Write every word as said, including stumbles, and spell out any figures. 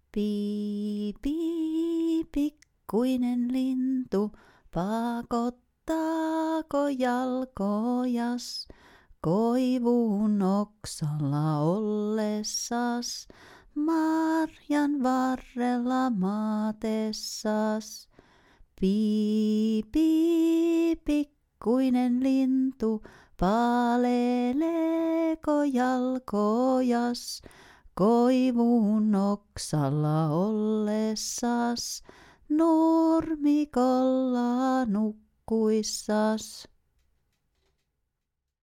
Pii, pii, pikkuinen lintu, pakottaako jalkojas, koivun oksalla ollessas, marjan varrella maatessas. Pii, pii, pikkuinen lintu, paleleeko jalkojas, koivun oksalla ollessas, nurmikolla nukkuissas.